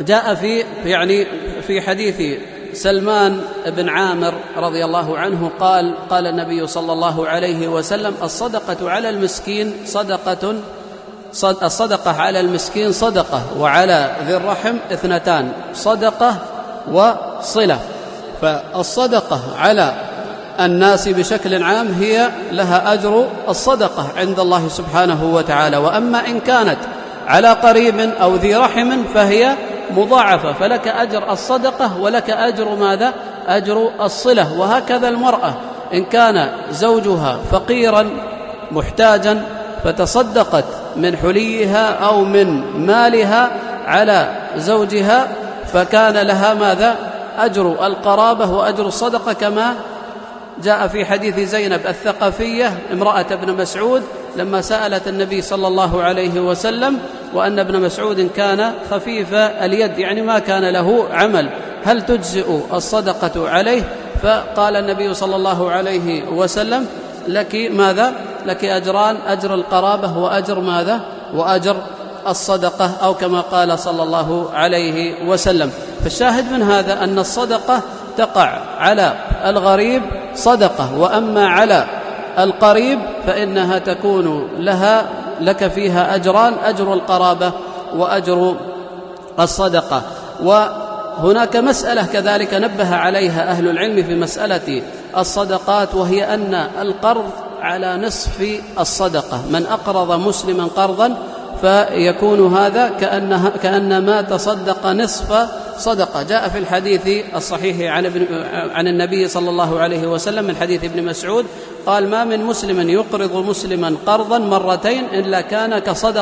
جاء في حديث سلمان بن عامر رضي الله عنه قال النبي صلى الله عليه وسلم: الصدقة على المسكين صدقة، الصدقة على المسكين صدقة، وعلى ذي الرحم اثنتان، صدقة وصلة. فالصدقة على الناس بشكل عام هي لها أجر الصدقة عند الله سبحانه وتعالى، وأما إن كانت على قريب أو ذي رحم فهي مضاعفة، فلك أجر الصدقة ولك أجر ماذا؟ أجر الصلة. وهكذا المرأة إن كان زوجها فقيرا محتاجا فتصدقت من حليها أو من مالها على زوجها فكان لها ماذا؟ أجر القرابة وأجر الصدقة، كما جاء في حديث زينب الثقفية امرأة ابن مسعود لما سألت النبي صلى الله عليه وسلم، وأن ابن مسعود كان خفيف اليد يعني ما كان له عمل، هل تجزئ الصدقة عليه؟ فقال النبي صلى الله عليه وسلم: لك ماذا؟ لك أجران، أجر القرابة وأجر ماذا؟ وأجر الصدقة، أو كما قال صلى الله عليه وسلم. فالشاهد من هذا أن الصدقة تقع على الغريب صدقة، وأما على القريب فإنها تكون لك فيها أجران، أجر القرابة وأجر الصدقة. وهناك مسألة كذلك نبه عليها أهل العلم في مسألة الصدقات، وهي أن القرض على نصف الصدقة، من أقرض مسلما قرضا فيكون هذا كأنما تصدق نصف صدقة. جاء في الحديث الصحيح عن النبي صلى الله عليه وسلم من حديث ابن مسعود قال: ما من مسلم يقرض مسلما قرضا مرتين إلا كان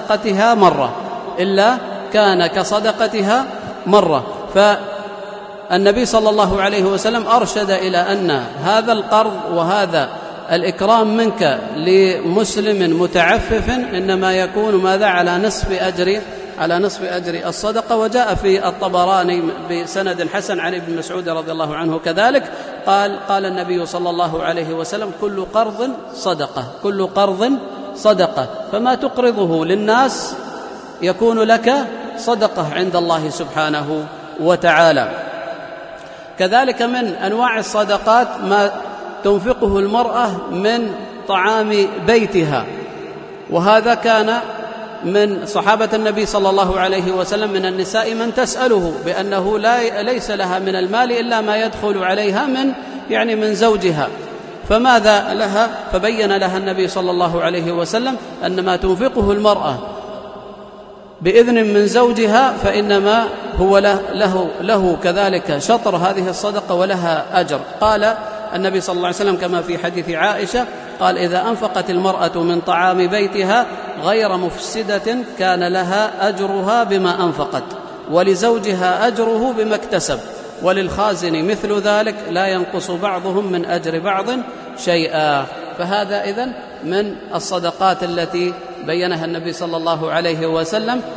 كصدقتها مرة. فالنبي صلى الله عليه وسلم أرشد إلى أن هذا القرض وهذا الإكرام منك لمسلم متعفف إنما يكون ماذا؟ على نصف أجر الصدقة. وجاء في الطبراني بسند حسن عن ابن مسعود رضي الله عنه كذلك قال النبي صلى الله عليه وسلم: كل قرض صدقة، فما تقرضه للناس يكون لك صدقة عند الله سبحانه وتعالى. كذلك من أنواع الصدقات ما تنفقه المرأة من طعام بيتها، وهذا كان من صحابة النبي صلى الله عليه وسلم من النساء من تسأله بأنه ليس لها من المال إلا ما يدخل عليها من زوجها، فماذا لها؟ فبين لها النبي صلى الله عليه وسلم أن ما تنفقه المرأة بإذن من زوجها فإنما هو له كذلك شطر هذه الصدقة ولها أجر. قال النبي صلى الله عليه وسلم كما في حديث عائشة قال: إذا أنفقت المرأة من طعام بيتها غير مفسدة كان لها أجرها بما أنفقت، ولزوجها أجره بما اكتسب، وللخازن مثل ذلك، لا ينقص بعضهم من أجر بعض شيئا. فهذا إذن من الصدقات التي بينها النبي صلى الله عليه وسلم.